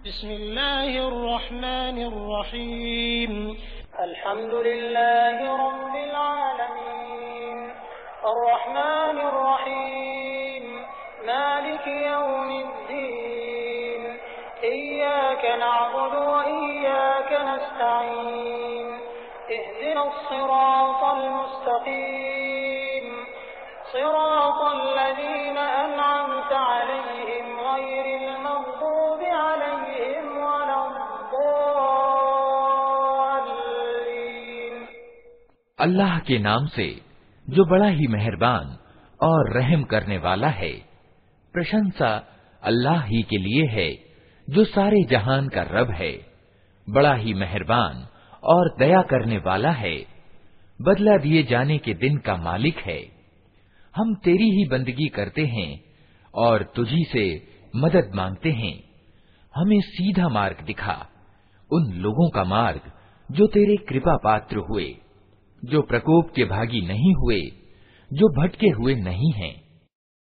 बिस्मिल्लाहिर्रहमानिर्रहीम अल्हम्दुलिल्लाहि रब्बिल आलमीन अर्रहमानिर्रहीम मालिकि यौमिद्दीन इय्याका नअबुदु व इय्याका नस्तईन इहदिनस सिरातल मुस्तकीम सिरातल लज़ीना अनअमत अलैहिम गैरिल मग़दूबि अलैहिम वलद्दल्लीन। अल्लाह के नाम से जो बड़ा ही मेहरबान और रहम करने वाला है। प्रशंसा अल्लाह ही के लिए है जो सारे जहान का रब है, बड़ा ही मेहरबान और दया करने वाला है, बदला दिए जाने के दिन का मालिक है। हम तेरी ही बंदगी करते हैं और तुझी से मदद मांगते हैं। हमें सीधा मार्ग दिखा, उन लोगों का मार्ग जो तेरे कृपा पात्र हुए, जो प्रकोप के भागी नहीं हुए, जो भटके हुए नहीं हैं।